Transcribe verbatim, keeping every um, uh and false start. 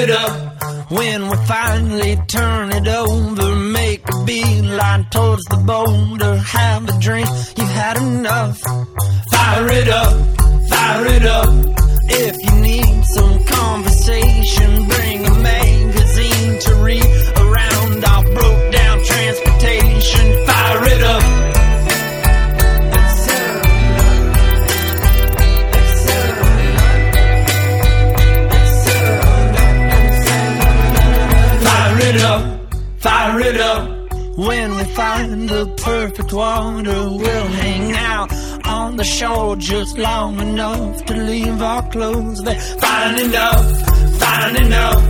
it up. When we finally turn it over, make a beeline towards the boulder. Have a drink, you had enough. Fire it up, fire it up. If you need some conversation, bring a magazine to read around our broke down transportation. Fire it up. Fire it up, fire it up. When we find the perfect water, we'll hang out on the shore just long enough to leave our clothes there. Fine enough, fine enough.